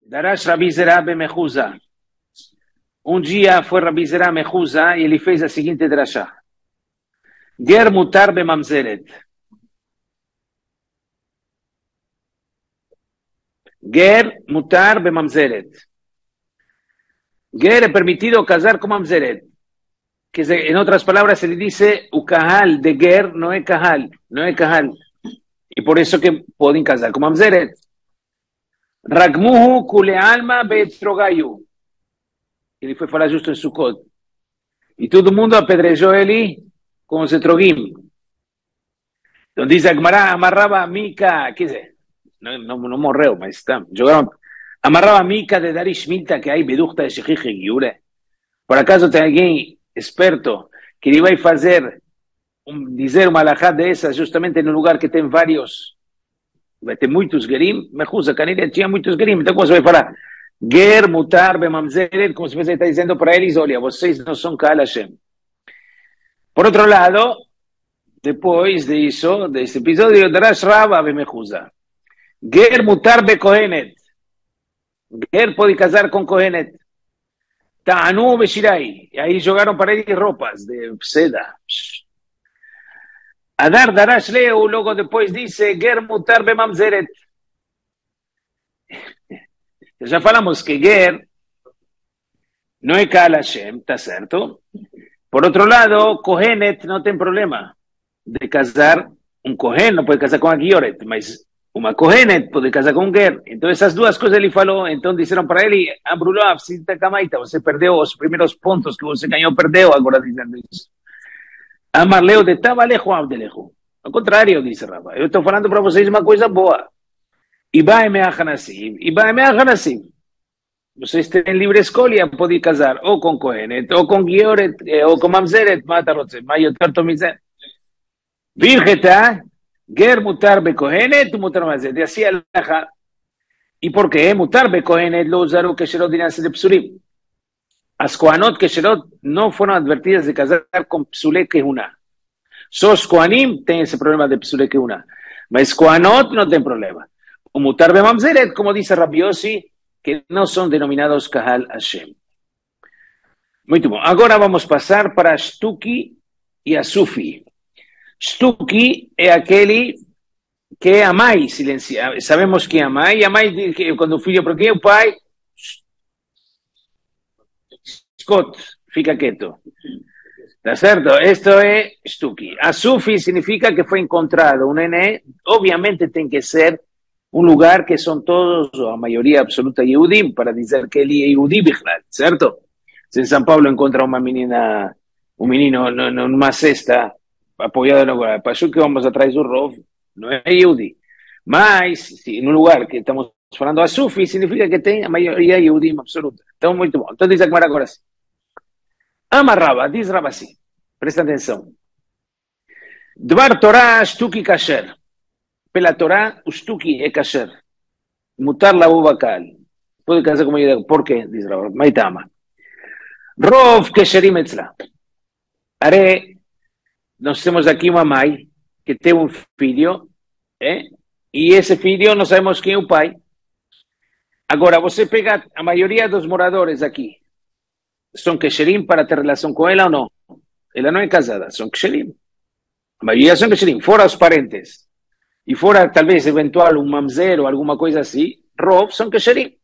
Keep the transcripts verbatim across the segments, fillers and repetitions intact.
Darash Rabi Zerah ben Mechuza. Um dia foi Rabi Zerah Mechuza e ele fez a seguinte drashá. Ger mutar be mamzeret. Ger mutar be mamzeret. Ger é permitido casar com mamzeret. Que en otras palabras se le dice, o kahal de ger no é kahal, no é kahal. E por isso que podem casar com mamzeret. Ragmuhu kule alma betrogayu. Ele foi falar justo em Sukkot. E todo mundo apedrejou ele com os etrogim. Então diz a Gemara, amarrava a mica, quer dizer, não, não, não morreu, mas está, jogaram, amarrava a mica de Darish Milta, que aí bedurta de Shechich e Giure. Por acaso tem alguém esperto que ele vai fazer, um, dizer uma alahá dessas justamente no lugar que tem vários, vai ter muitos gerim, Mechuza, Canilha tinha muitos gerim, então como você vai falar? Ger, mutar, bemamzeret, como se você está dizendo para eles, olha, vocês não são Kaal Hashem. Por outro lado, depois disso, desse episódio, Darash Rava bemechuza. Ger, mutar, be Kohenet. Ger pode casar com Kohenet. Ta'anu beshirai. E aí jogaram para ele roupas de seda. Adar Darash Leu, logo depois disse, Ger, mutar, bemamzeret. Já falamos que Ger não é Kaal Hashem, está certo? Por outro lado, Kohenet não tem problema de casar, um Kohen não pode casar com a Gioret, mas uma Kohenet pode casar com um Ger. Então essas duas coisas ele falou, então disseram para ele, Ambrulov, Sita Kamaita, você perdeu os primeiros pontos que você ganhou, perdeu, agora dizendo isso. Amarleu de Tavalejo Abdelejo. Ao contrário, disse Rava, eu estou falando para vocês uma coisa boa. Ibai Me'achanassim, Ibai Me'achanassim. Vocês têm livre escolha, podem casar ou com Kohenet, ou com Gioret, ou com Mamzeret, Matarotze, Mayotar Tomizet. Virgeta, Ger mutar be Kohenet, mutar Mamzeret. E assim alaha. E por quê? Mutar be Kohenet lo usaram Kesherot dinase de Psulim. As Kohanot Kesherot não foram advertidas de casar com Psule Kehuna. Só os Kohanim têm esse problema de Psule Kehuna. Mas Kohanot não tem problema. O mutar be Mamzeret, como disse Rabbi Yossi, que não são denominados Kahal Hashem. Muito bom. Agora vamos passar para Shtuki e a Sufi. Shtuki é aquele que é a mãe silencia. Sabemos que é a mãe, e a mãe diz que quando o filho porque o pai Scott, fica quieto. Tá certo? Isto é Shtuki. A Sufi significa que foi encontrado um neném, obviamente tem que ser um lugar que são todos, a maioria absoluta, Yehudim, para dizer que ele é Yehudi Bichlal, certo? Se em São Paulo encontra uma menina, um menino numa cesta, apoiado no lugar, para que vamos atrás do Rov, não é Yehudi. Mas, se num lugar que estamos falando a Sufi, significa que tem a maioria Yehudim absoluta. Então, muito bom. Então, diz a Gemara agora assim. Amarrava, diz Rava assim, presta atenção. Dvar Torah Shtuki Kasher. Pela Torá, o Shtuki é kasher. Mutar la uva kal. Pode casar com ele. Por quê? Diz Rav. Maitama. Rov kesherim etzla. Are, nós temos aqui uma mãe que tem um filho, eh? E esse filho não sabemos quem é o pai. Agora, você pega a maioria dos moradores aqui. São kesherim para ter relação com ela ou não? Ela não é casada, são kesherim. A maioria são kesherim, fora os parentes. E fora, talvez, eventual, um mamzer ou alguma coisa assim, Rov são Kesherim.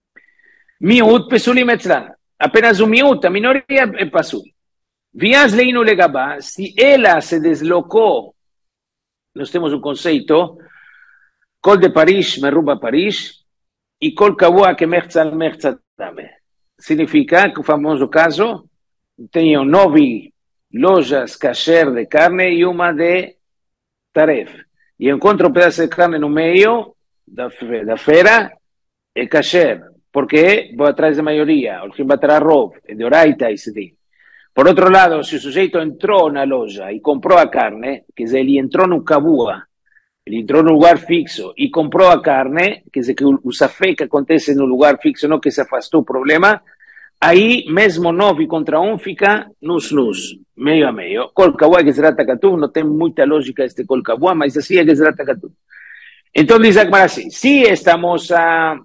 Miut pesulim etzlan. Apenas um miut, a minoria é pasul. Vias leinu legabá, se ela se deslocou, nós temos um conceito, kol de Paris, meruba Paris, e kol kavua que mertzal mertzatame. Significa que o famoso caso, tenho nove lojas kasher de carne e uma de taref. E encontro um pedaço de carne no meio da, da feira, é kasher, porque vou atrás da maioria, o que vai atrás Rov, é de Oraita e Sidim. Por outro lado, se o sujeito entrou na loja e comprou a carne, quer dizer, ele entrou no kabua, ele entrou no lugar fixo e comprou a carne, quer dizer, que o, o safé que acontece no lugar fixo, não que se afastou o problema, aí mesmo nove contra um fica nus-nus, meio a meio. Kol Kavua que será Takatu, não tem muita lógica este Kol Kavua, mas assim é que será Takatu. Então diz a Gemara assim, se esta moça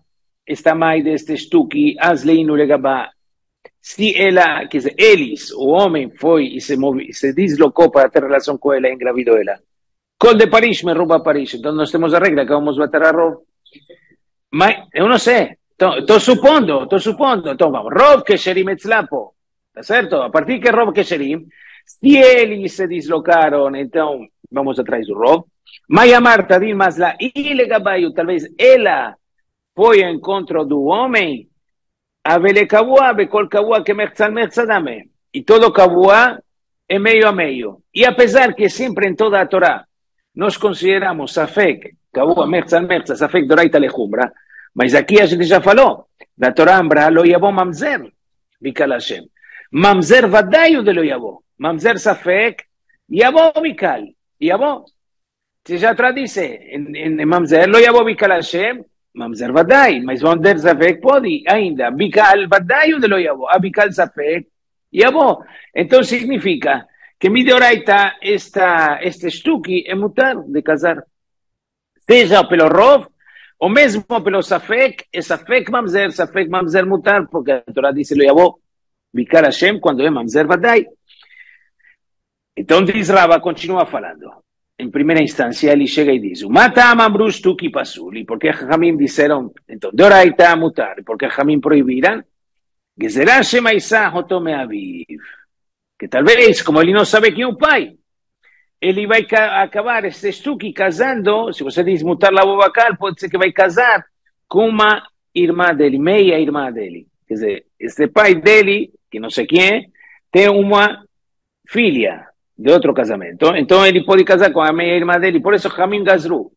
esta mãe deste Stuki, Asleinu Legabá, se ela, quer dizer, eles, o homem foi e se, movi, se deslocou para ter relação com ela e engravidou ela. Col de Paris me rouba Paris. Então nós temos a regra que vamos bater a Rov. Mas eu não sei. Estou supondo, estou supondo. Então vamos. Rov Kesherim Etzlapo. Tá certo? A partir que Rov Kesherim, se eles se deslocaram, então vamos atrás do Rov. Maia Marta, Din Masla, e Legabaio, talvez ela foi ao encontro do homem. Avele Kavua, Bekol Kavua, que Merzal Merzadame. E todo Kavua é meio a meio. E apesar que sempre em toda a Torá nós consideramos Safek, Kavua, Merzal Merza, Safek, Doraita Lejumbra, mas aqui a gente já falou, da Torá Ambra, Lo Yabo Mamzer, Bikal Hashem. Mamzer Vadayu de Lo Yabo. Mamzer Safek, Yabo Bikal. Yabo. Se já tradice, em, em Mamzer, Lo Yabo Bikal Hashem, Mamzer Vadai, mas Mamzer Safek pode ainda. Bikal Vadayu de Lo Yabo. A Bikal Safek, Yabo. Então significa que Mideoraita, esta, este Stuki é mutar de casar. Seja pelo Rov, ou mesmo pelo Safek, é Safek Mamzer, Safek Mamzer mutar, porque a Torá diz Lo Yabo Bikal Hashem quando é Mamzer Vadai. Então diz Rava, continua falando. Em primeira instância, ele chega e diz: Mata Amamru Stuki Pasuli, porque Hamim disseram, então, Deoraita mutar, porque Hamim proibiram, Gezerá Shema Isa Hotome Aviv. Que talvez, como ele não sabe quem é o pai, ele vai acabar este Stuki casando, se você diz mutar la bobacal, pode ser que vai casar com uma irmã dele, meia irmã dele. Quer dizer, este pai dele, que não sei quem é, tem uma filha de outro casamento. Então ele pode casar com a meia irmã dele, por isso Hamim Gazru.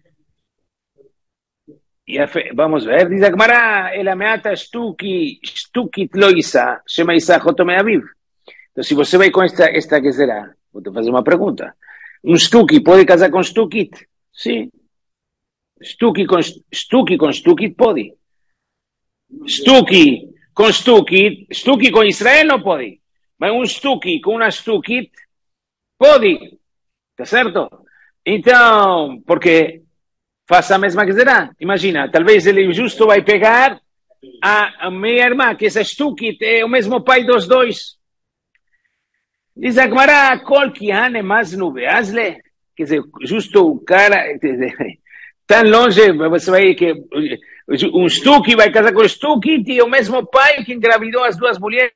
E a fe... vamos ver, diz a Gemara, ela meata Stuki, Stuki Tloisa, Shema Isa Hotome Aviv. Então, se você vai com esta, esta que será, vou te fazer uma pergunta. Um Stuki pode casar com Stukit? Sim. Stuki com Stuki, com Stukit pode. Stuki com Stukit, Stuki com Israel não pode. Mas um Stuki com uma Stukit pode. Tá certo? Então, porque faz a mesma que será. Imagina, talvez ele justo vai pegar a, a minha irmã, que essa Stukit é o mesmo pai dos dois. Diz a Gemara, Kol Kihan é mais nubeazle. Quer dizer, justo o cara, tão longe, você vai que um Stuki vai casar com o Stuki e o mesmo pai que engravidou as duas mulheres.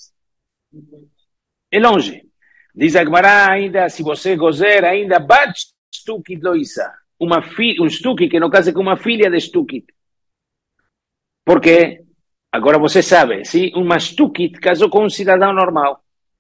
É longe. Diz a Gemara ainda, se você gozer, ainda bat Stuki Loisa. Uma fi, um Stuki que não casa com uma filha de Stuki. Porque, agora você sabe, se uma Stuki casou com um cidadão normal,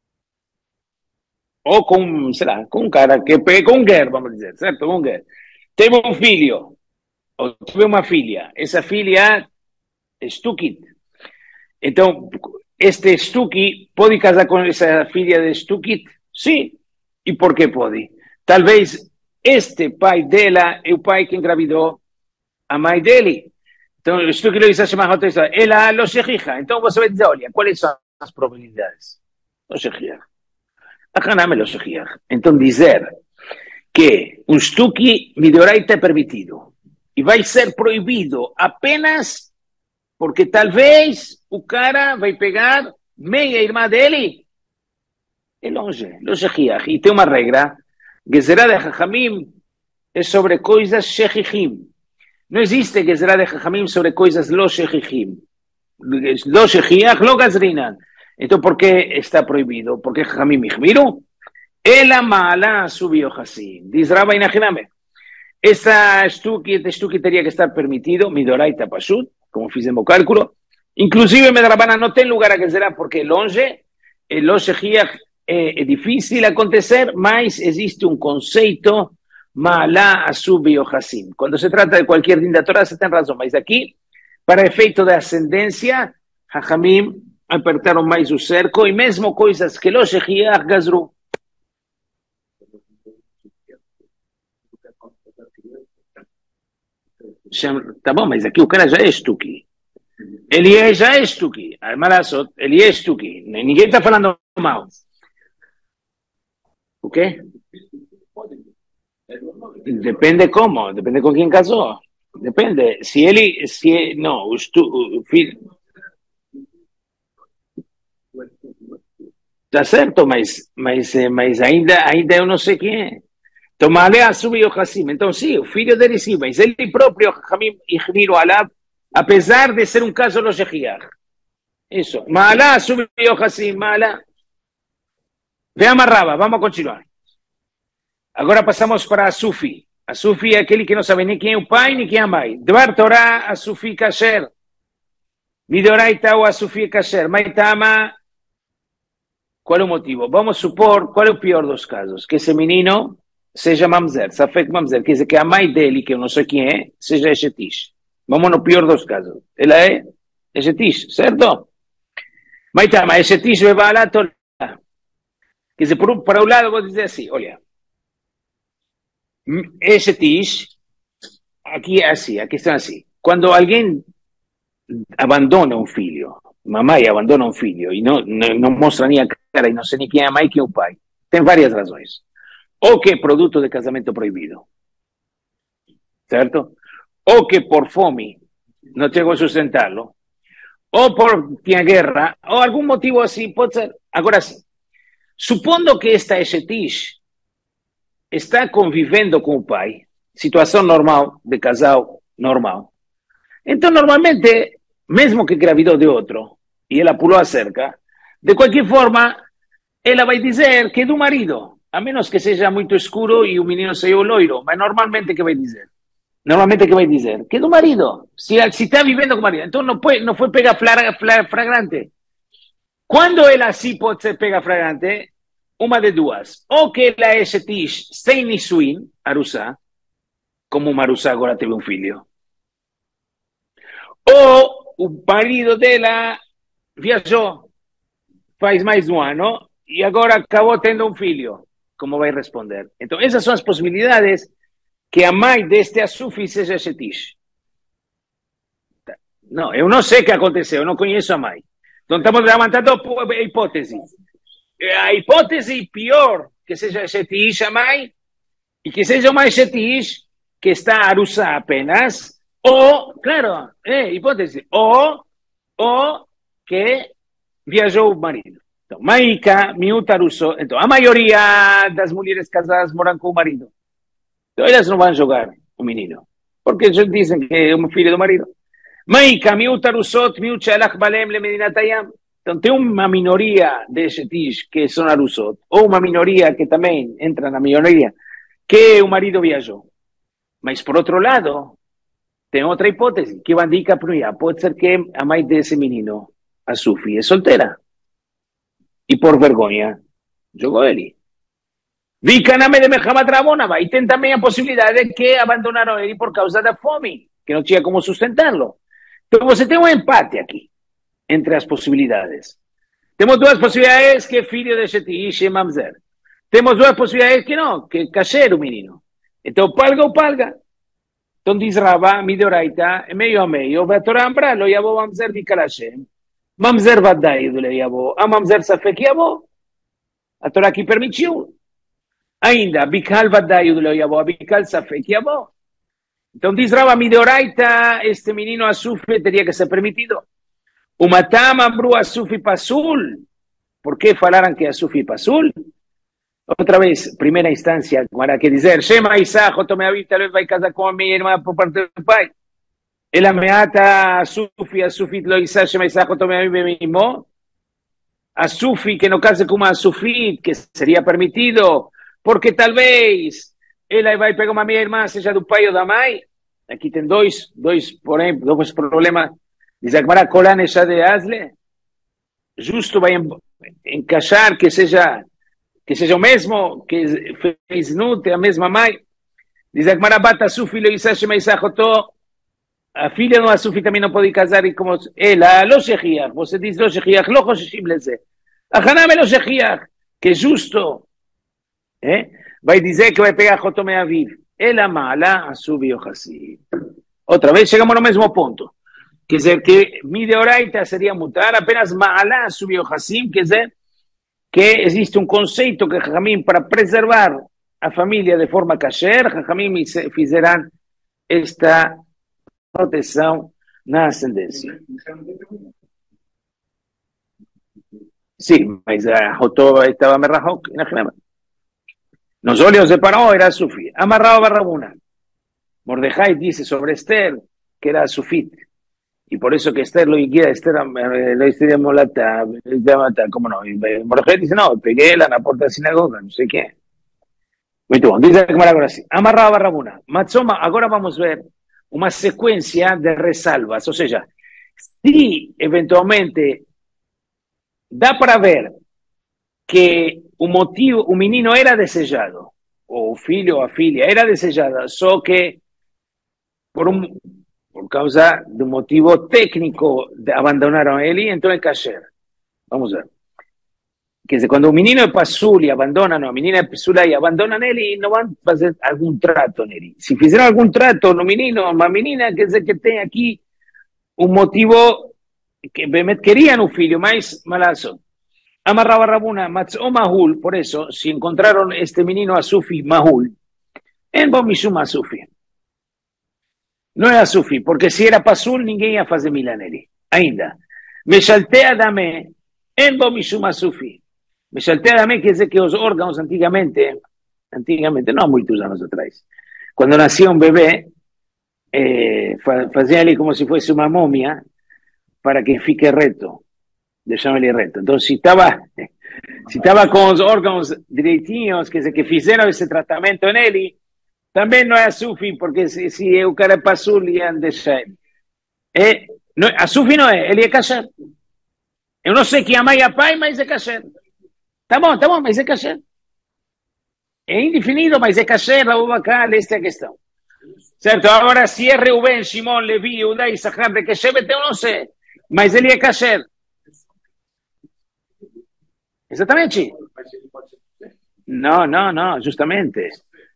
ou com, sei lá, com um cara que com um guer, vamos dizer, certo? Com um guer. Teve um filho, ou teve uma filha. Essa filha é Stukit. Então, este Stuki pode casar com essa filha de Stukit? Sim. E por que pode? Talvez este pai dela é o pai que engravidou a mãe dele. Então, o Stuki lo dice chamar ela lo shechija. Então, você vai dizer, olha, quais são as probabilidades? Lo shechija. Então dizer que um Stuki Mideoraita é permitido e vai ser proibido apenas porque talvez o cara vai pegar meia irmã dele, é longe, e tem uma regra, Gezerá de Chachamim é sobre coisas shechichim. Não existe Gezerá de Chachamim sobre coisas lo shechichim. Lo shechiach, lo gazrinan. Então, por que está proibido? Porque Jamim Ihmiru, ela mala subiu Hassim. Diz Rabba Inachiname. Esta Stuki, este Stuki teria que estar permitido, Midoraita Pashut, como fizemos o cálculo. Inclusive, Medrabana não tem lugar a que será, porque é longe, é longe, é, é difícil acontecer, mas existe um conceito, mala subiu Hassim. Quando se trata de qualquer din da Torá, você tem razão, mas aqui, para efeito de ascendência, Hachamim apertaram mais o cerco, e mesmo coisas que lo shechiach gazru. Tá bom, mas aqui o cara já é Stuki. Ele é, já é Stuki. Ele é Stuki. Ninguém está falando mal. O quê? Depende como, depende com quem casou. Depende, se ele, se, não, o, estu, o filho, tá certo, mas, mas, eh, mas ainda, ainda eu não sei quem é. Então, Maalé assume Yohassim. Então, sim, o filho dele sim, mas ele próprio, Hamim Ihmiru Alab, apesar de ser um caso lo Shechiach. Isso. Maalé assume Yohassim, Maalé. Ve amarraba, vamos a continuar. Agora passamos para a Sufi. A Sufi é aquele que não sabe nem quem é o pai, nem quem é a mãe. Dvar Torah, a Sufi Kasher. Midoraita ou a Sufi Kasher. Maitama, qual é o motivo? Vamos supor, qual é o pior dos casos? Que esse menino seja mamzer, Safek mamzer, quer dizer que a mãe dele, que eu não sei quem é, seja Eshetish. Vamos no pior dos casos. Ela é Eshetish, certo? Maitama, Eshetish bebala Torah. Quer dizer, por um, para um lado, vou dizer assim, olha, Eshetish, aqui é assim, a questão é assim. Quando alguém abandona um filho, mamãe abandona um filho e não, não, não mostra nem a cara e não sei nem quem é a mãe e quem é o pai, tem várias razões. Ou que é produto de casamento proibido, certo? Ou que por fome não chegou a sustentá-lo, ou por tinha guerra, ou algum motivo assim, pode ser. Agora sim, supondo que esta Eshetish está convivendo com o pai, situação normal, de casal normal, então normalmente, mesmo que engravidou de outro, e ela pulou a cerca, de qualquer forma, ela vai dizer que é do marido, a menos que seja muito escuro e o menino seja o loiro, mas normalmente que vai dizer? Normalmente que vai dizer? Que é do marido, se, se está vivendo com o marido, então não, pode, não foi pega flagrante. Quando ela sim pode ser pega flagrante, uma de duas, ou que ela é Shetish sem Nisuin, Arusá, como o Marusá agora teve um filho, ou o marido dela viajou faz mais de um ano e agora acabou tendo um filho. Como vai responder? Então, essas são as possibilidades que a mãe deste Asufi seja Shetish. Não, eu não sei o que aconteceu, eu não conheço a mãe. Então, estamos levantando a hipótese. A hipótese pior que seja Shetish a mãe e que seja uma Shetish que está Arusá apenas, ou, claro, é hipótese, ou, ou que viajou o marido. Então, Maika, miúta Arusso. Então, a maioria das mulheres casadas moram com o marido. Então, elas não vão jogar o menino. Porque eles dizem que é um filho do marido. Maika, miúta Arussot, miúta Shalach Balem le Medinatayam. Então, tem uma minoria de Shetish que são Arussot, ou uma minoria que também entra na minoria, que o marido viajou. Mas, por outro lado, tem outra hipótese, que vai indicar para mim. Pode ser que a mãe desse menino, a Sufi, é solteira. E por vergonha, jogou ele. Vicaname de Mehamat Rabonava. E tem também a possibilidade de que abandonaram ele por causa da fome, que não tinha como sustentá-lo. Então você tem um empate aqui, entre as possibilidades. Temos duas possibilidades que é filho de Shetish e Mamzer. Temos duas possibilidades que não, que é kasher o menino. Então, palga ou palga. Então diz Rava, Midoraita, meio a meio, vai Torah Ambra, lo yavo Mamzer de Kalashem. Mamzer vadai do yavo, a Mamzer safek yavo. A Torá aqui permitiu. Ainda, Bikal vadai do yavo, a Bikal safek yavo. Então diz Rava, Midoraita, este menino Asufi teria que ser permitido. O Matam Ambru Asufi Pasul. Por que falaram que Asufi Pasul? Outra vez, primeira instância, para que dizer, Shema Isaac, Otome Aviv, talvez vai casar com a minha irmã por parte do pai. Ela me ata a Sufi, a Sufi lo Isaac, Shema Isaac, Otome Aviv, mesmo. A Sufi, que no case com uma Sufi, que seria permitido, porque talvez ela vai pegar uma minha irmã, seja do pai ou da mãe. Aqui tem dois, dois, porém, dois problemas. Diz a Gemara, Kolane Shade Azle, justo vai encaixar que seja que seja o mesmo, que fez Nut, a mesma mãe. Diz a Gemara, Bata Sufi lo Isaac Meisachotó, a filha do Asufi também não pode casar e como ela, lo Shechiach, você diz lo Shechiach, lo Choshishim leze. A Haname lo Shechiach, que é justo, eh? Vai dizer que vai pegar Chotome Aviv. Ela mala, Asufi Yochassi. Outra vez, chegamos no mesmo ponto. Quer dizer que Mideoraita seria mutar, apenas mala, Asufi Yochassim, quer dizer que existe um conceito que Jajamim, para preservar a família de forma kasher, Jajamim fizeram esta proteção na ascendência. Sim, mas a Jotó estava merrahok, imagínate. Nos óleos de Paró era Sufi. Amarrado Barrabuna. Mordejai dice sobre Esther que era Sufit. Y por eso que Esther lo guía, Esther lo hizo molata, ¿cómo no? Y Mordejai dice, no, pegué la puerta de la sinagoga, no sé qué. Muito bom, dice que ahora sí. Amarrado Barrabuna. Matzoma, ahora vamos a ver una secuencia de resalvas. O sea, si eventualmente da para ver que un motivo, un menino era desejado, o un filho o a filha era desejada, só que por un por causa de un motivo técnico abandonaron a él y entró en kasher. Vamos a ver. Que cuando un menino es pasul y abandonan, o a menina es pasula y abandonan a él y no van a hacer algún trato en él. Si hicieron algún trato, no menino, una menina, que es que tenga aquí un motivo que me querían un filho, más malazo. Amarraba Rabuna, Matzó Mahul, por eso, si encontraron este menino a Sufi Mahul, en Bomishum a Sufi. No era Sufi, porque si era Pasul, ninguém ia fazer milaneri. Ainda. Meshaltea dame, en Bomishum a Sufi. Meshaltea dame quer dizer que os órgãos antigamente, antigamente, não há muitos anos atrás, quando nascia um bebê, eh, faziam ali como se fosse uma múmia, para que fique reto. Deixamos ele reto. Então, se estava se estava com os órgãos direitinhos, quer dizer, que fizeram esse tratamento nele, também não é Sufi, porque se, se o cara é pasul, iam deixar ele. É, não, a Sufi não é, ele é kasher. Eu não sei que a mãe e a pai, mas é kasher. Tá bom, tá bom, mas é kasher. É indefinido, mas é kasher, a Abubakar, esta é a questão. Certo? Agora, se é Reuben, Shimon, Levi, Judá e Sachar de Keshevet, eu não sei, mas ele é kasher. Exatamente. No, no, no, justamente.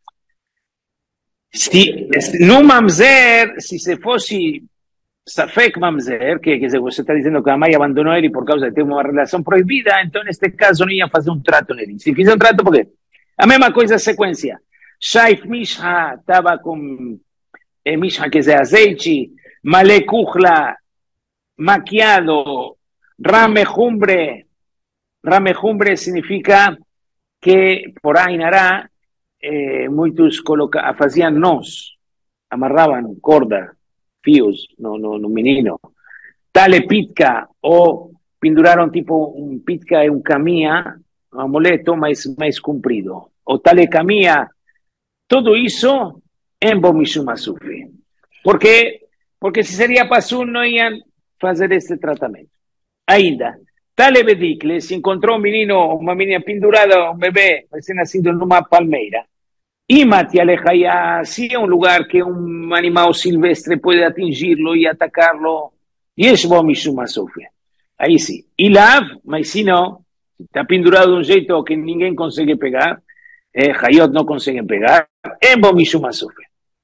Si, no mamzer, si se fosse Safek mamzer, que, que você está dizendo que a mãe abandonou ele por causa de ter uma relação proibida, então neste caso não ia fazer um trato nele. Se fizer um trato, por quê? A mesma coisa, a sequência. Shaif Misha estava com eh, Misha, quer dizer, azeite, Malekuchla, maquiado, Ramejumbre. Ramejumbre significa que por Ainará eh, muitos coloca, faziam nós, amarravam corda, fios no, no, no menino. Tale pitka, ou penduraram tipo um pitka e um caminha, um amuleto mais, mais comprido. Ou tale caminha, tudo isso em Bomishum Sufi. Por quê? Porque se seria pasul, não iam fazer esse tratamento. Ainda. Tale Bedicle se encontrou um menino, uma menina pendurada, um bebê, recém-nascido numa palmeira. Imati Alejaya, se é um lugar que um animal silvestre pode atingi-lo e atacá-lo, Yeshbo Mishuma Sofia. Aí sim. Ilav, mas se não, está pendurado de um jeito que ninguém consegue pegar, eh, Hayot não conseguem pegar, Embo Mishuma Sofia.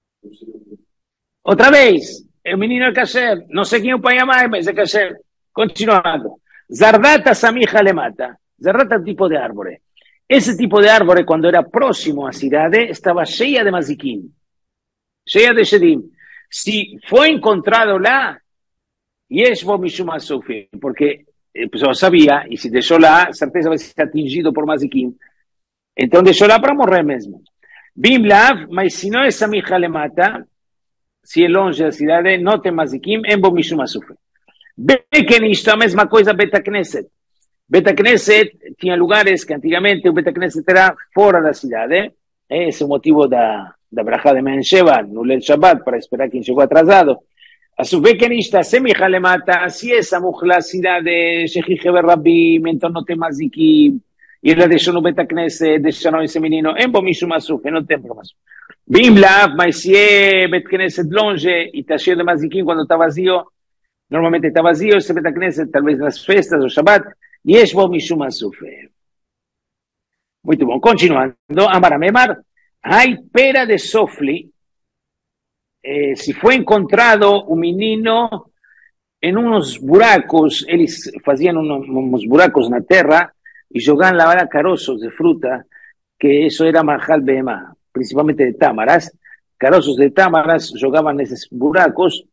Outra vez, o menino é kasher, não sei quem é o pai e a mãe, mas é kasher. Continuando. Zardata Samija le mata. Zardata é um tipo de árvore. Esse tipo de árvore, quando era próximo à cidade, estava cheia de maziquim, cheia de shedim. Se foi encontrado lá, Yeshbo Mishuma Sufi, porque a pessoa sabia, e se deixou lá, certeza vai ser atingido por maziquim. Então deixou lá para morrer mesmo. Bimlav, mas se não é Samija le mata, se é longe da cidade, não tem maziquim, Embo Mishuma Sufi. Bekenisto, a mesma coisa, Betacneset. Betacneset tinha lugares que antigamente o Betacneset era fora da cidade. Esse é o motivo da, da brachá de Mensheva, no Leil Shabbat, para esperar quem chegou atrasado. A su Bekenista, Semija le mata, se essa muhla cidade, Shechich Berrabim, então não tem maziquim, e ela deixou no Betacneset, deixaram esse menino, em Bomishum Asuf, não tem problema. Bimlav, mas se é Betacneset longe, e está cheio de maziquim quando está vazio, normalmente está vazio, esse Betacneset, talvez nas festas, o Shabbat, Yeshbo Mishum Asuf. Muito bom. Continuando, Amar Memar, hay pera de Sofli, eh, se foi encontrado um menino em uns buracos, eles faziam uns, uns buracos na terra e jogavam lá caroços de fruta, que isso era Mahal Behemá, principalmente de tâmaras, caroços de tâmaras jogavam nesses buracos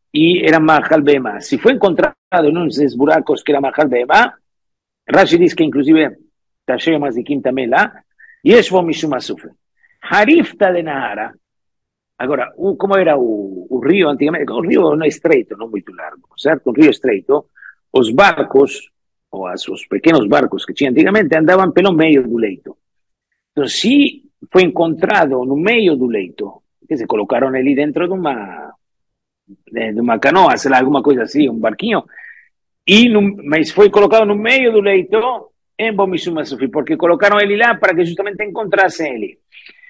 y era Mahal Bema. Si fue encontrado en unos buracos que era Mahal Bema, Rashi dice que inclusive Tashe Mazikim Tamela, y es Mishum Asufre. Harifta de Nahara. Ahora, ¿cómo era un río antigamente? Un río no estreito, no muy largo, ¿cierto? Un río estreito, los barcos, o a sus pequeños barcos que tinha antigamente, andaban pelo medio do leito. Entonces, si fue encontrado no medio do leito, que se colocaron allí dentro de una, de una canoa, sei lá, alguma coisa assim, um barquinho, e no, mas foi colocado no meio do leito em Bomishuma Sufi, porque colocaram ele lá para que justamente encontrassem ele.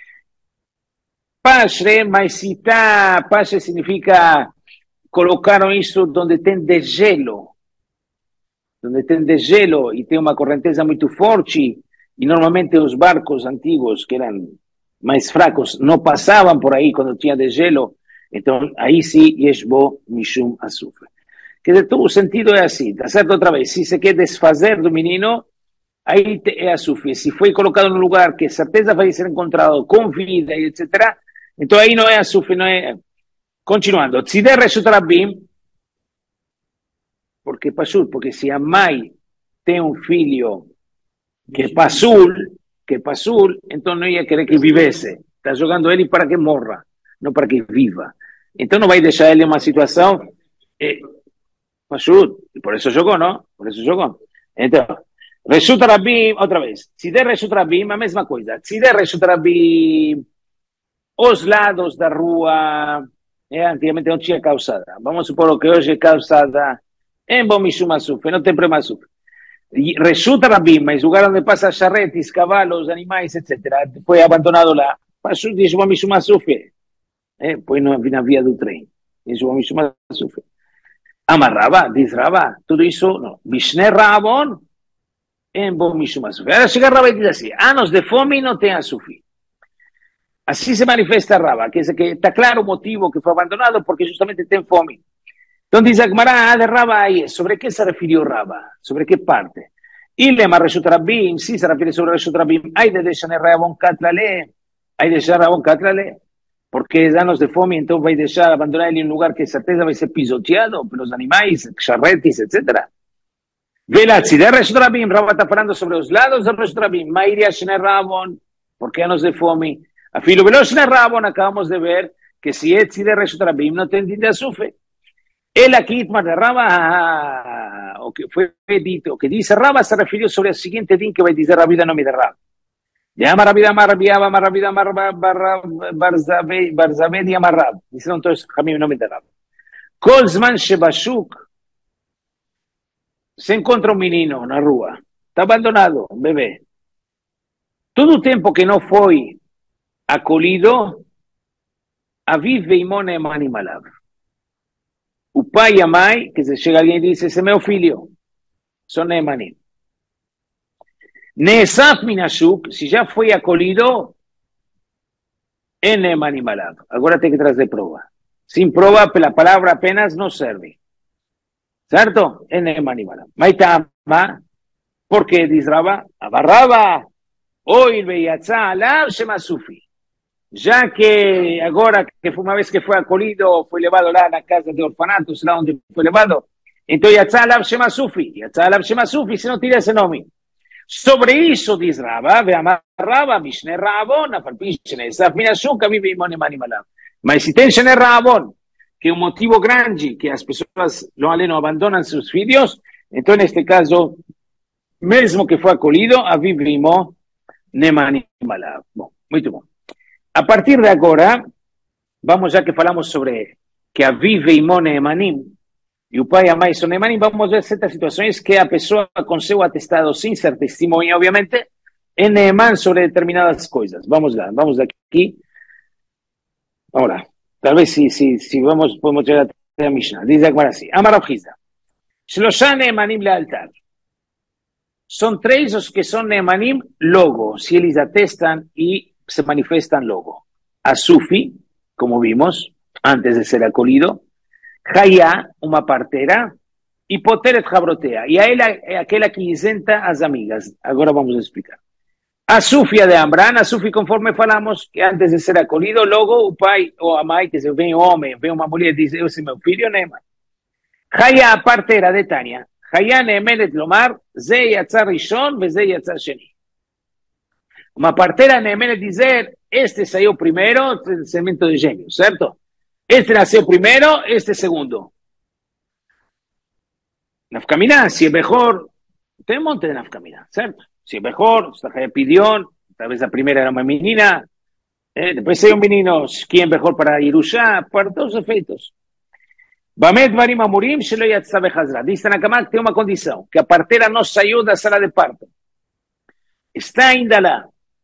Pashre, mas se tá, Pashre significa colocaram isso onde tem degelo, onde tem degelo e tem uma correnteza muito forte, e normalmente os barcos antigos, que eram mais fracos, não passavam por aí quando tinha degelo, então aí sim, Yeshbo Mishum Asufre. Quer dizer, todo o sentido é assim, tá certo? Outra vez, se se quer desfazer do menino, aí é Asufre. Se foi colocado num lugar que certeza vai ser encontrado com vida, etcétera, então aí não é Asufre, não é... Continuando, Tzider Reshut Rabim, porque Pasul, porque se a mãe tem um filho que é Pasul, que é Pasul, então não ia querer que vivesse. Está jogando ele para que morra, não para que viva. Então não vai deixar ele em uma situação... Eh, Pasul, por isso jogou, não? Por isso jogou. Então, Reshut Rabim, outra vez, Tzider Reshut Rabim, a mesma coisa. Tzider Reshut Rabim, os lados da rua... É, antigamente não tinha calçada. Vamos supor que hoje é calçada em Bomishum Asufre, não tem problema Asufre. Resulta Rabim, mas o lugar onde passa charretes, cavalos, animais, etcétera, foi abandonado lá. Passou de Bomishum Asufre. É, põe na, na via do trem. Isso Bomishum Asufre. Amarrava, diz Rava, tudo isso, não. Bishne Rabon em Bomishum Asufre. Agora chega Rava e diz assim, anos de fome não tem Asufre. Así se manifiesta Rava, que está claro o motivo que fue abandonado, porque justamente tem fome. Entonces dice Agmará de Rava ahí, ¿sobre qué se refirió Rava? ¿Sobre qué parte? Y lema Reshut Rabim, sí se refiere sobre Reshut Rabim, hay de deixar Rabon Katlale, hay de deixar Rabon Katlale, porque es anos de fome, entonces va a dejar abandonar en un lugar que certeza va a ser pisoteado por los animales, charretis, etcétera. Vela, si de Reshut Rabim, Rava está hablando sobre los lados de Reshut Rabim, Mairia Shene Rabon, porque anos de fome, a filo veloz na Rabon acabamos de ver que si es de Reshut Rabim no tiene de Asufre. El aquí de Rava, o que fue dito, que dice Rava se refirió sobre el siguiente din que va a decir Rabida no me de Rava. Llama Rabida Marrabiaba, Marrabida Barzabed y Amarrab. Dicen entonces Jamim no me de Rava. Kolzman Shebashuk se encontra un menino na rua, está abandonado, un bebé. Todo el tiempo que no fue acolhido, Aviv Veimone Manimalav. O pai e a mãe, que se chega alguém e diz, esse é meu filho, são Neemanim. Neesaf Minashuk, se já foi acolhido, é Neemanimalav. Agora tem que trazer prova. Sem prova, pela palavra apenas não serve. Certo? É Neemanimalav. Mas tama, porque diz Rava, Abarrava, Oil Beyatzah, Alav Shema Sufi. Já que agora, que foi uma vez que foi acolhido, foi levado lá na casa de orfanatos, lá onde foi levado, então Yatzah Alav Shema Sufi, Yatzah Alav Shema Sufi, se não tira esse nome. Sobre isso diz Rava, Ve'amarrava, Mishne Rabon, Afalpishne, Esaf Minashuk, Aviv Imone Manimalav. Mas se tem Shne Rabon, que é um motivo grande que as pessoas não, não abandonam seus filhos, então neste caso, mesmo que foi acolhido, Aviv Imone Manimalav. Bom, muito bom. A partir de agora, vamos, já que falamos sobre que a vive e mone emanim, e o pai e a mãe são emanim, vamos ver certas situações que a pessoa com seu atestado, sem ser testemunha, obviamente, é neeman sobre determinadas coisas. Vamos lá, vamos daqui. Vamos lá. Talvez se, se, se vamos, podemos chegar até a Mishnah. Diz agora assim, Amar Rav Chizda, Shlosha neemanim lealtar. São três os que são neemanim logo, se eles atestam e se manifiestan logo. A Sufi, como vimos, antes de ser acolhido, Hayá, uma partera, e Poteret Jabrotea, e a ela é aquela que isenta as amigas. Agora vamos explicar. A Sufia de Amran, a Sufi, conforme falamos, que antes de ser acolhido, logo o pai ou a mãe, que vem homem, vem uma mulher e diz, eu sou meu filho, Neman. Haya, a parteira de Tânia, Haya Neemenet Lomar, Ze Yatzar Rishon, Ze Yatzar Sheni. Uma parteira Neemenet dizer, este saiu primeiro, este é semente de gêmeos, certo? Este nasceu primeiro, este segundo. Nafkamina, se é mejor, tem um monte de nafkamina, certo? Se é mejor, se é pidión, talvez a primeira era uma menina, eh, depois saiu um menino, quem é mejor para Yerushá, para todos os efeitos. Bamed Varim Amurim, Shelo Yatzah Bechazra. Diz Tanakama que tem uma condição, que a parteira não saiu da sala de parto. Está ainda lá.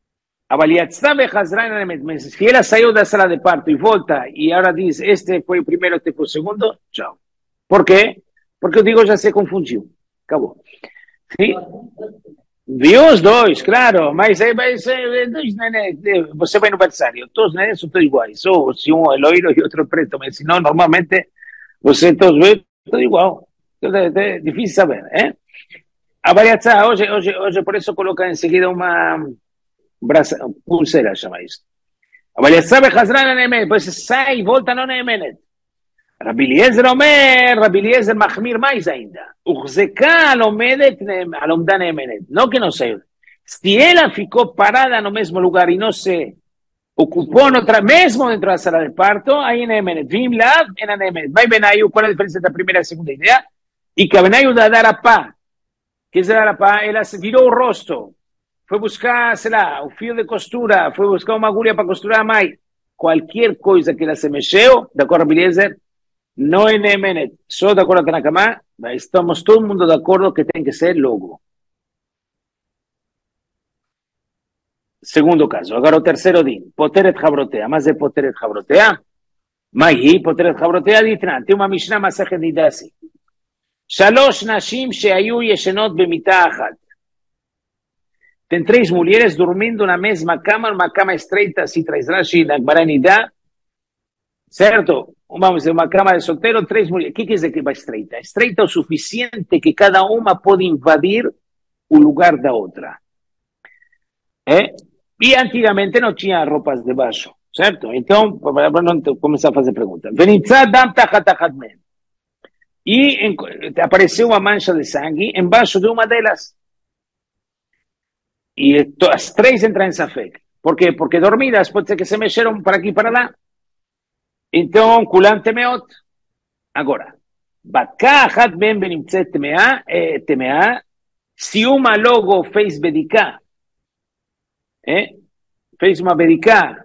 Mas se ela saiu da sala de parto e volta e agora diz, este foi o primeiro, este foi o segundo, tchau. Por quê? Porque eu digo, já se confundiu. Acabou. Sim? Viu os dois, claro, mas, mas dois nenes, você vai no berçário, todos os nenes são todos iguais, ou se um é loiro e outro é preto, mas se não, normalmente, você todos vê, tudo igual. Então, é, é difícil saber, eh? A variação, hoje, hoje, hoje, por isso coloca em seguida uma braça, pulseira, chama isso. A variação é Hazran Neemenet, depois sai e volta no Neemenet. Rabbi Eliezer Omer, Rabbi Eliezer Mahmir mais ainda. Uchzeka alomedet alomda Neemenet. Não que não saiu. Se ela ficou parada no mesmo lugar e não se ocupou noutra, mesmo dentro da sala de parto, aí é Neemenet. Vim lá, é Neemenet. Vai bem aí qual é a diferença da primeira e segunda ideia? E que a Benayu da Darapá, que é Darapá, ela se virou o rosto, foi buscar, sei lá, o fio de costura, foi buscar uma agulha para costurar a mãe. Qualquer coisa que ela se mexeu, de acordo com Rabbi Eliezer, não é Neemenet. Só de acordo com Tanakama, estamos todo mundo de acordo que tem que ser logo. Segundo caso. Agora o terceiro din. Poteret Chabrotea. Mas é Poteret Chabrotea? Mahi, Poteret Chabrotea ditran. Tem uma Mishnah Masechet Nidasi. Shalosh Nashim sheayu yeshenot bemita achat. Tem três mulheres dormindo na mesma cama, numa cama estreita, assim traz Rashi, na Gemara Nidá. Certo? Vamos dizer, uma cama de solteiro, três mulheres. O que quer dizer que vai estreita? Estreita o suficiente que cada uma pode invadir o lugar da outra. É? E antigamente não tinha roupas de baixo, certo? Então, para não começar a fazer perguntas. E apareceu uma mancha de sangue embaixo de uma delas. E as três entram em Safek. Por quê? Porque dormidas, pode ser que se mexeram para aqui e para lá. Então, Kulam Temeot. Agora, Batka Achat Ben Benimtzet Temea, Temea, se uma logo fez Bediká, eh? fez uma Bediká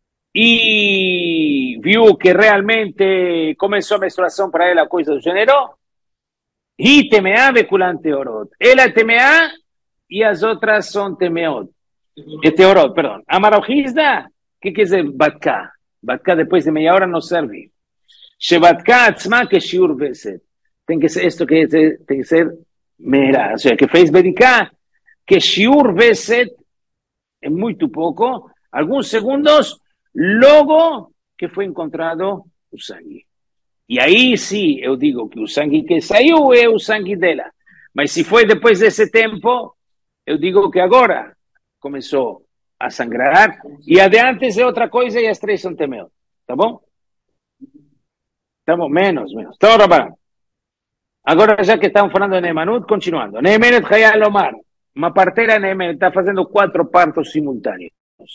e viu que realmente começou a menstruação para ela, coisa do gênero, e Temea Bekulam Teorot. Ela é Temea e as outras são Temeot. É Teorot, perdão. Amarojizda, o que quer dizer Batka? Batka depois de meia hora não serve. Shebatka atzma que shiur veset. Tem que ser, isto que tem que ser meira. Ou seja, que fez Bediká, que shiur veset é muito pouco, alguns segundos, logo que foi encontrado o sangue. E aí sim, eu digo que o sangue que saiu é o sangue dela. Mas se foi depois desse tempo, eu digo que agora começou a sangrar, e a de antes é outra coisa, e as três são Temeot. Tá bom? Tá bom, menos, menos. Então, Rabban. Agora, já que estamos falando de Neemanut, continuando. Neemenet Chayal Omar. Uma parteira Neemenet está fazendo quatro partos simultâneos.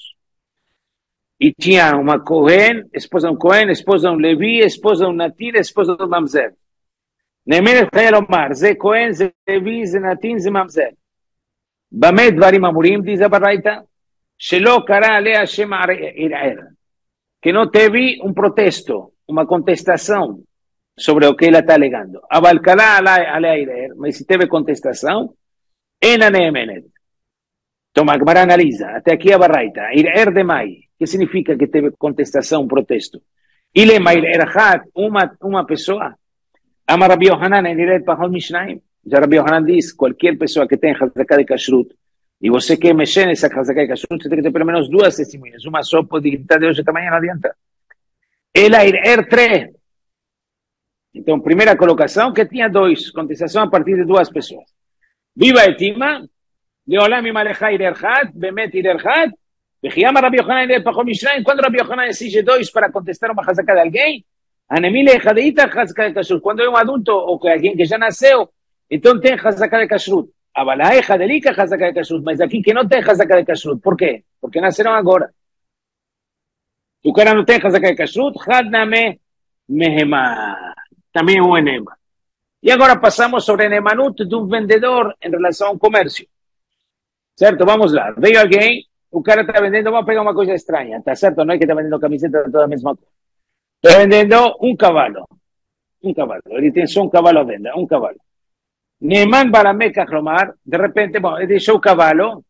E tinha uma Cohen, esposa de um Cohen, esposa de um Levi, esposa de um Natir, esposa de um Mamzer. Neemenet Chayal Omar. Ze Cohen, Ze Levi, Ze Natin, Ze Mamzer. Bamed Varim Amurim, diz a Baraita. Shelo Kara Alea Shem Iraer. Que não teve um protesto, uma contestação sobre o que ela está alegando. Abalkala Alea Iraer, mas se teve contestação, Ena Neemenet. Então, a Gemara analisa. Até aqui a Baraita. Iraer de Mai. Que significa que teve contestação, protesto? Ilema Iraer Hat, uma, uma pessoa. Ama Rabbi Yohanan, Iraer Pahol Mishnaim. Já Rabbi Yohanan diz, qualquer pessoa que tem Hazaká de Kashrut, e você quer mexer nessa Hazaká de Kashrut, você tem que ter pelo menos duas testemunhas. Uma só pode gritar de hoje até amanhã, não adianta. Ela Iraer três. Então, primeira colocação, que tinha dois. Contestação a partir de duas pessoas. Viva Etima, Leolam y Maleja Irerhat, Bemet Irerhat, Vejiyama Rabbi Yohanan de Pajom Mishnayim. Cuando Rabbi Yohanan exige dois para contestar una hazaká de alguien, Anemile Jadeita hazaká de Kashrut. Cuando es un adulto o que alguien que ya nació, entonces tem hazaká de Kashrut. Abalae Jadelika hazaká de Kashrut. Mas aquí que no tem hazaká de Kashrut. ¿Por qué? Porque nacieron ahora. Tu cara no tem hazaká de Kashrut, Hadname Mehema. También un enema. Y ahora pasamos sobre el nemanut de un vendedor en relación a un comercio. ¿Cierto? Vamos lá. Veo alguien, un cara está vendiendo, vamos a pegar una cosa extraña. ¿Está cierto? No hay que estar vendiendo camisetas de toda la misma cosa. Está vendiendo un caballo. Un caballo. Él tiene solo un caballo a vender, un caballo. Neman va a la Meca a clomar, de repente, bueno, él dice un caballo,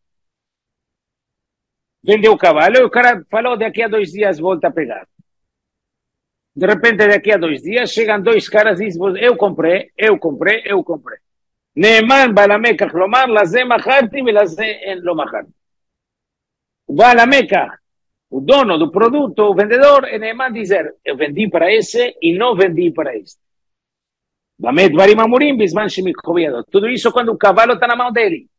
vende un caballo, y el cara faló de aquí a dos días volta a pegar. De repente, de aquí a dois dias, chegam dois caras e dizem, eu comprei, eu comprei, eu comprei. Neeman vai a Meca clomar, lazé macharti e lazé en lo macharti. Vai a Meca, o dono do produto, o vendedor, e Neeman dizer, eu vendi para esse e não vendi para este. Bamet varim amurim, bisman shemikhoviado. Tudo isso quando o cavalo está na mão dele.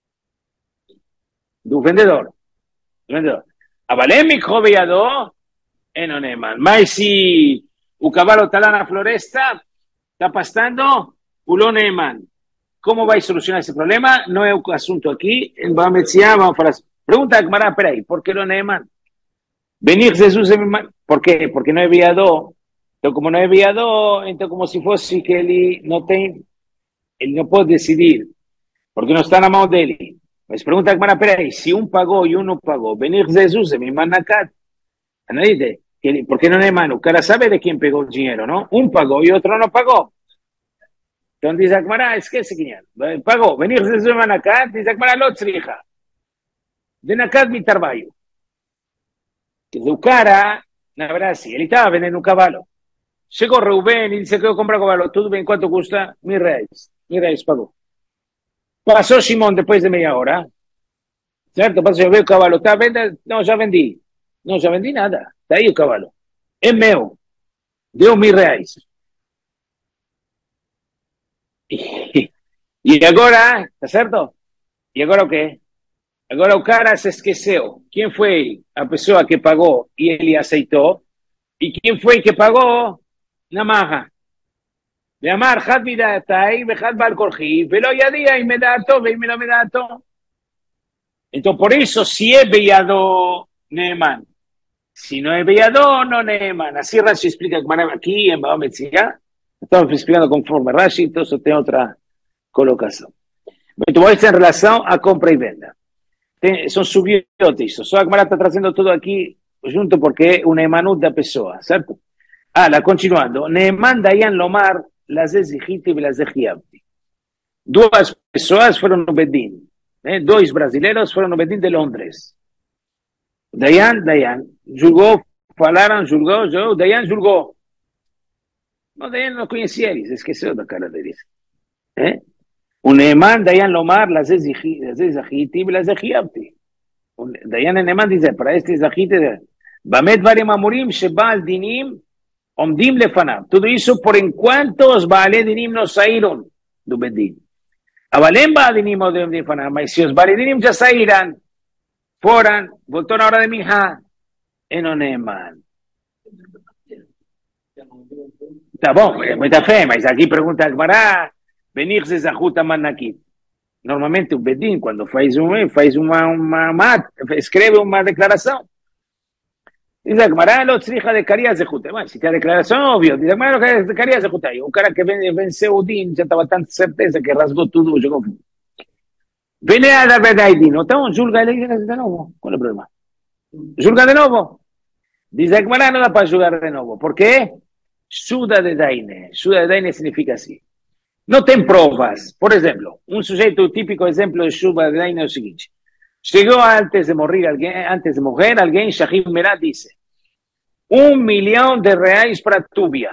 Do vendedor. Do vendedor. Avalem mikhoviado, no Neeman. Mas se o cavalo está lá na floresta, está pastando, o lo Neeman. Como vai solucionar esse problema? Não é o assunto aqui. Vamos falar. Pergunta a Gemara, peraí, por que lo Neeman? Venir Jesus, por quê? Porque não é viado. Então, como não é viado, então como se fosse que ele não tem, ele não pode decidir, porque não está na mão dele. Mas pergunta a Gemara, peraí, se um pagou e um não pagou, venir Jesus, me manda cá. Analize. Porque no es mano, o cara sabe de quién pegó el dinero, ¿no? Un pagó y otro no pagó. Entonces dice Akmara, es que ese quién pagó, venir de su manacat, dice Akmara, lo tzrija. De nacat mi tarbayo. Que de cara, la verdad sí, él estaba vendiendo un caballo. Llegó Reuben y dice que yo compro caballo, ¿tú ven cuánto cuesta? Mil reais. Mil reais pagó. Pasó Simón después de media hora. ¿Cierto? Pasó, yo veo el caballo, ¿está vendiendo? No, ya vendí. No, ya vendí nada. Está ahí el caballo. Es meu. Deu mil reais. E, e agora, está certo? E agora o quê? Agora o cara se esqueceu. Quem foi a pessoa que pagou e ele aceitou? E quem foi que pagou? Na marra. ואמר, חד מדעתי וחד בעל כורחי, ולא ידיע אם מדעתו ואם לא מדעתו. Então, por isso, se é beado Neeman. Si no es veado, no Neeman. Así Rashi explica aquí en Baba Metzia. Estamos explicando conforme Rashi, entonces tiene otra colocación. Pero esto en relación a compra y venda. Son subiotes. Só Agmará está trazendo todo aquí junto porque es un Neemanut da pessoa, ¿cierto? Ah, la continuando. Neeman dayan lomar las de Zihiti y las de Giabti. Dos pessoas fueron no Bedín. ¿eh? Dos brasileños fueron no Bedín de Londres. Dayan, Dayan, julgou, falaram, julgou, julgou, Dayan julgou. Não, Dayan não conhecia eles, esqueceu da cara deles. ¿Eh? O Neeman, Dayan lomar, las de Zahiti y las de Giabti. Dayan Neeman dice, para este Zahiti, Bamet varim amurim, shebal dinim, omdim lefanav. Todo isso por enquanto os Baale dinim não saíram do Bedin. Avalem Baal dinim omdim lefanav, mas se os Baale dinim já saíram, foran, voltou na hora de Minha, e não Neeman. Tá bom, é muita fé, mas aqui pergunta a Gemara, venir se zahuta manakit. Normalmente o Bedin, quando faz, um, faz uma, uma, uma, escreve uma declaração. Diz a Gemara, lo tzricha de caria zehuta. Mas se tem a declaração, óbvio, diz a Gemara, lo caria zehuta. O cara que venceu o din, já estava tanta certeza que rasgou tudo, jogou fora. Vene a dar verdade, então julga ele de novo. Qual é o problema? Julga de novo. Diz a Gemara, não dá para julgar de novo. Por quê? Suda de daine. Suda de daine significa assim. Não tem provas. Por exemplo, um sujeito típico exemplo de suda de daine é o seguinte. Chegou antes de morrer alguém, antes de morrer alguém, Shahim Merah disse, um milhão de reais para Túbia.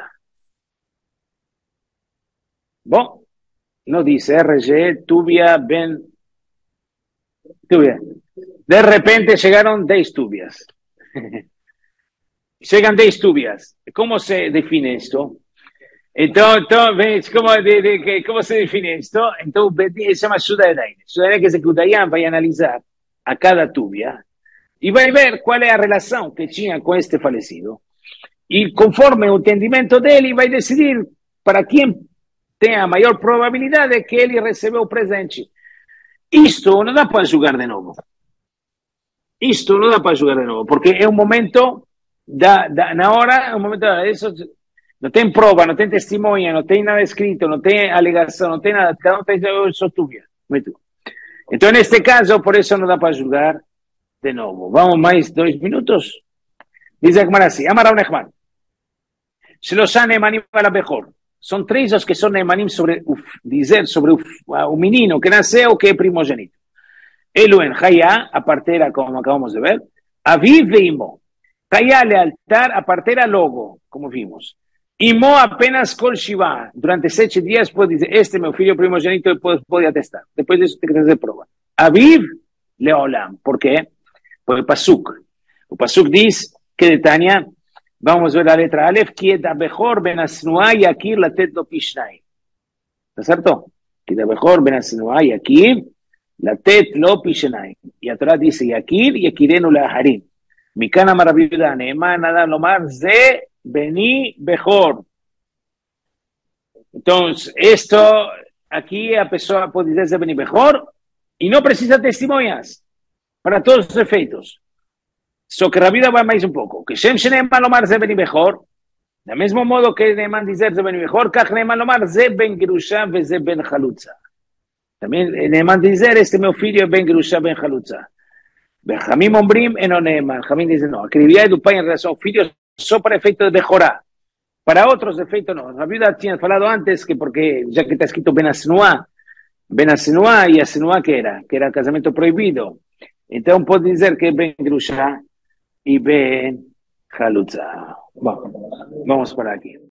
Bom, não disse R G, Túbia, Ben... Túbia. De repente chegaram dez túbias. Chegan dez túbias. Como se define isto? Entonces, entonces ¿cómo, de, de, que- ¿cómo se define esto? Entonces, se llama Sudaedain. Sudaedain que se Kutayan va a analizar a cada tubia y va a ver cuál es la relación que tenía con este fallecido. Y conforme el entendimiento de él, va a decidir para quién tenga mayor probabilidad de que él reciba el presente. Esto no da para jugar de nuevo. Esto no da para jugar de nuevo, porque es un momento, da, da, ahora es un momento, de eso, no tiene prueba, no tiene testimonio, no tiene nada escrito, no tiene alegación, no tiene nada, cada uno está diciendo eso tuya. Entonces, en este caso, por eso no da para jugar de nuevo. Vamos más dos minutos. Dice Akmar así, Amar Rav Nechman. Se los han emanim a la mejor. Son tres los que son emanim sobre, uf, dizer sobre uf, un menino que nace o que es primogénito. Eluen, Jaya, aparte era como acabamos de ver, Aviv e Imo. Jaya lealtar, aparte era logo, como vimos. Imo apenas col Shiva. Durante siete días puede decir, este es mi filho primogénito y puede, puede atestar. Después de eso te que hacer prueba. Aviv leolam. ¿Por qué? Por el Pasuk. El Pasuk dice que de Tania, vamos a ver la letra Aleph, Kiet abejor ben asnua y akir latet lo pishnai. ¿Está cierto? Kiet abejor ben asnua y akir latet lo pishnai. Y atrás dice yakir y akirenu la harim. Mikana maravillosa, neeman adam lomar ze beni bejor. Entonces, esto aquí empezó a poder decirse beni bejor y no precisa testimonias para todos los efectos. So que la vida va más un poco. Que Shem Sheneman Lomar ze beni mejor, del mismo modo que Neman dice ze beni mejor, Kach Neman Lomar ze ben Gerusha ve ze ben Chalutza. También Neman dice este mi filho ben Gerusha ben Chalutza. Benjamín Ombrim en Neman. Jamín dice no, acribía tu padre en relación filhos solo para efecto de mejorar. Para otros efectos no. La viuda tiene hablado antes que porque ya que está escrito Ben Asenua, Ben Asenua y Asenua que era, que era casamiento prohibido. Entonces puede decir que Ben Gerusha y Ben Jalutza. Vamos, vamos para aquí.